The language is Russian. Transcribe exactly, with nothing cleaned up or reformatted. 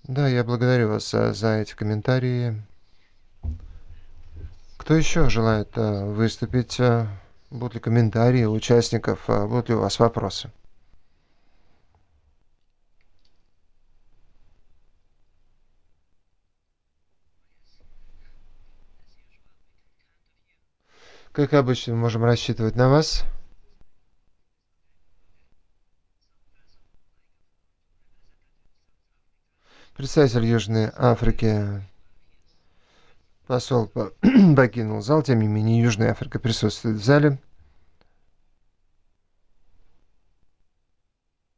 Да, я благодарю вас за, за эти комментарии. Кто еще желает э, выступить? Э, Будут ли комментарии у участников? Э, Будут ли у вас вопросы? Как обычно, мы можем рассчитывать на вас. Представитель Южной Африки, посол по- покинул зал, тем не менее Южная Африка присутствует в зале.